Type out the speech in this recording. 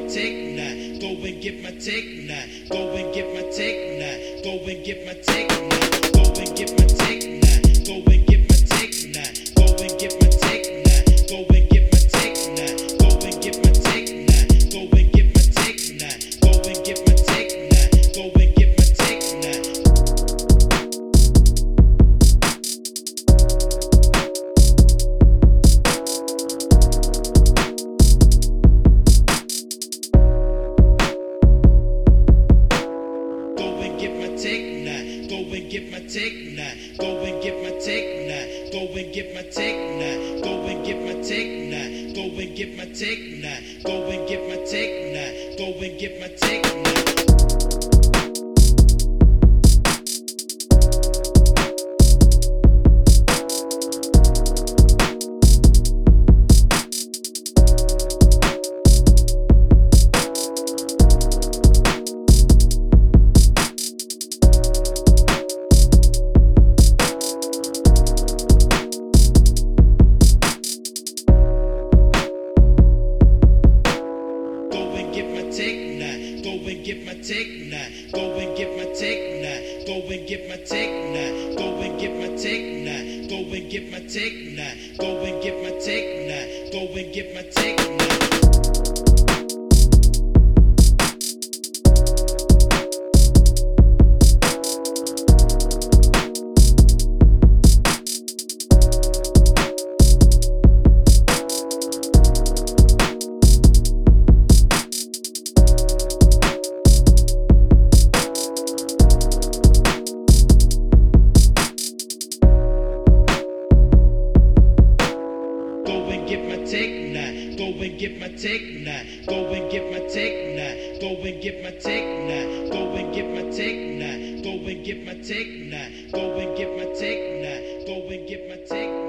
take now. Go and get my take now. Go and get my take now. Go and get my take now. Go and get my take now. Go and get my take now. Go and get my take now. Go and get my take now. Go and get my take now. Go and get my take now. Go and get my take now. Go and get my take now. Go and get my take now. Go and get my take now. Go and get my take now. Go and get my take now. Go and get my take now. Go and get my take now. Go and get my take now. Go and get my take now. Take now, go and get my take now, go and get my take now, go and get my take now, go and get my take now, go and get my take now, go and get my take now, go and get my take now. Get my take now, go and get my take now, go and get my take now, go and get my take now, go and get my take now, go and get my take now, go and get my take now, go and get my take now.